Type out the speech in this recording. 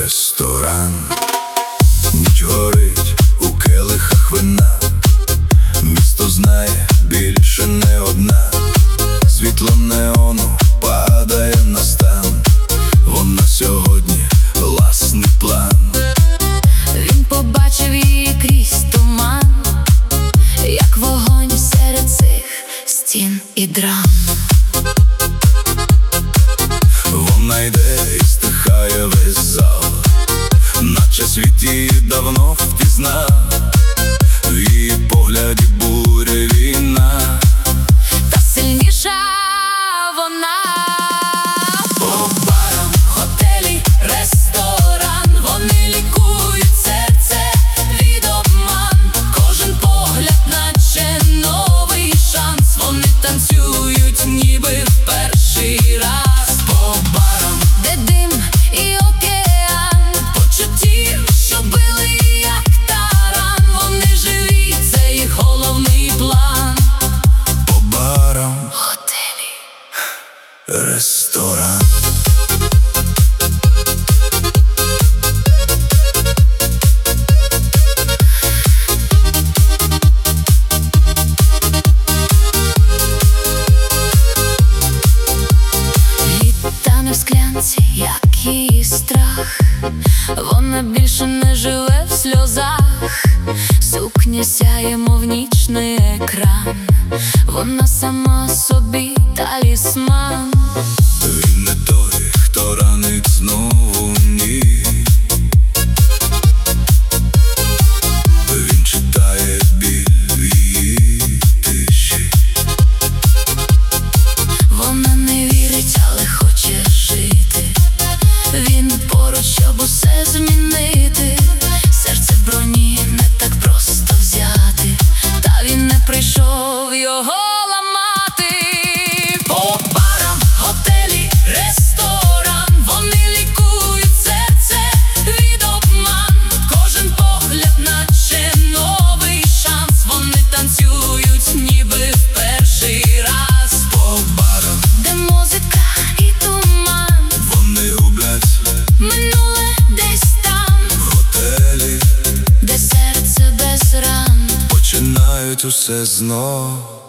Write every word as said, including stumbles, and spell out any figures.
ресторан. Ніч горить у келихах вина, місто знає більше не одна. Світло неону падає на стан, вона сьогодні власний план. Він побачив її крізь туман, як вогонь серед цих стін і драм. Вона йде і стихає весь зал, наче світ її давно впізнав. В її погляді буря, війна, та сильніша вона. По барам, готелі, ресторан, вони лікують серце від обман. Кожен погляд наче новий шанс, вони танцюють ніби в перший раз. По барам, де дим і океан, почуттів, що били як таран, вони живі, це їх головний план. по барам, Готелі, ресторан. Тане в склянці, як її страх, вона більше не живе в сльозах. Сукня сяє, мов нічний екран, вона сама собі талісман. Він не той, хто ранить знову, ні. Він читає біль в її тиші. Вона не вірить, але хоче жити. Він поруч, щоб усе змінити. Серце в броні не так просто взяти, та він не прийшов його ламати. По барам, готелі, ресторан, вони лікують серце від обман. Кожен погляд наче новий шанс, вони танцюють ніби в перший раз. По барам, Де музика і туман, вони гублять минуле десь там, в готелі, де серце без ран. починають усе знов.